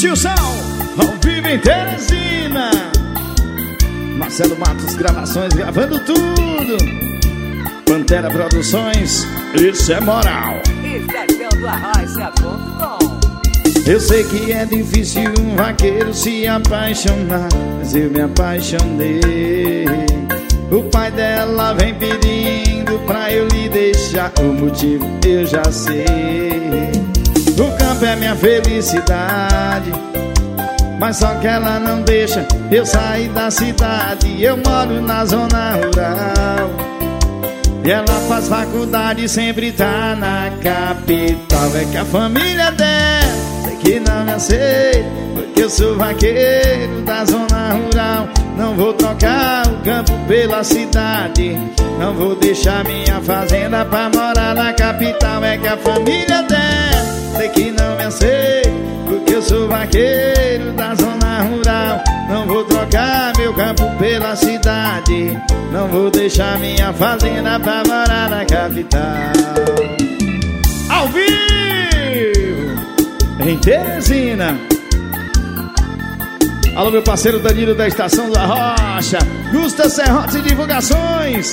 Márcio Sal, ao vivo em Teresina. Marcelo Matos, gravações, gravando tudo. Pantera Produções, isso é moral. Eu sei que é difícil um vaqueiro se apaixonar, mas eu me apaixonei. O pai dela vem pedindo pra eu lhe deixar, o motivo eu já sei. O campo é minha felicidade, mas só que ela não deixa eu sair da cidade. Eu moro na zona rural e ela faz faculdade e sempre tá na capital. É que a família dela sei que não me aceita, porque eu sou vaqueiro da zona rural. Não vou trocar o campo pela cidade, não vou deixar minha fazenda pra morar na capital. É que a família dela sei que não me aceita, porque eu sou vaqueiro da zona rural. Não vou trocar meu campo pela cidade, não vou deixar minha fazenda pra morar na capital. Ao vivo em Teresina. Alô, meu parceiro Danilo da Estação da Rocha, Gusta Serrotes e Divulgações.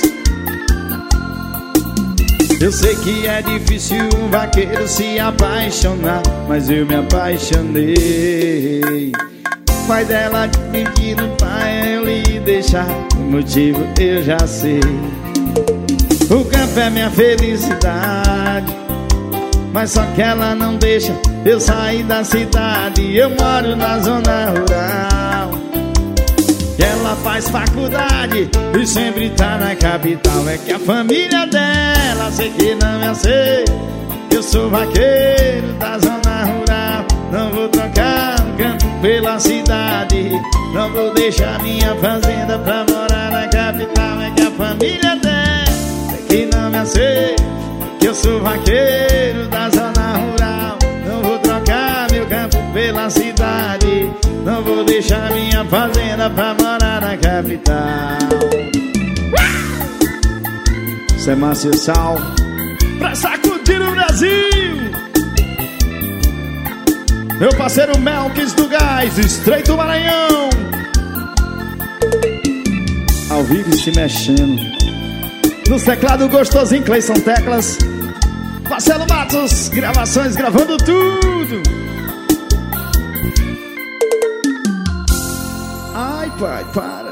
Eu sei que é difícil um vaqueiro se apaixonar, mas eu me apaixonei. O pai dela pedindo pra eu lhe deixar, o motivo eu já sei. O campo é minha felicidade, mas só que ela não deixa eu sair da cidade. Eu moro na zona rural e ela faz faculdade e sempre tá na capital. É que a família dela sei que não me aceita, eu sou vaqueiro da zona rural. Não vou trocar o campo pela cidade, não vou deixar minha fazenda pra morar na capital. É que a família dela sei que não me aceita, que eu sou vaqueiro da zona rural. Não vou trocar meu campo pela cidade, não vou deixar minha fazenda pra morar na capital. Isso é Márcio Sal pra sacudir o Brasil. Meu parceiro Melques do Gás, Estreito Maranhão. Ao vivo e se mexendo. No teclado gostosinho, Cleison Teclas. Marcelo Matos, gravações, gravando tudo. Ai, pai, pai.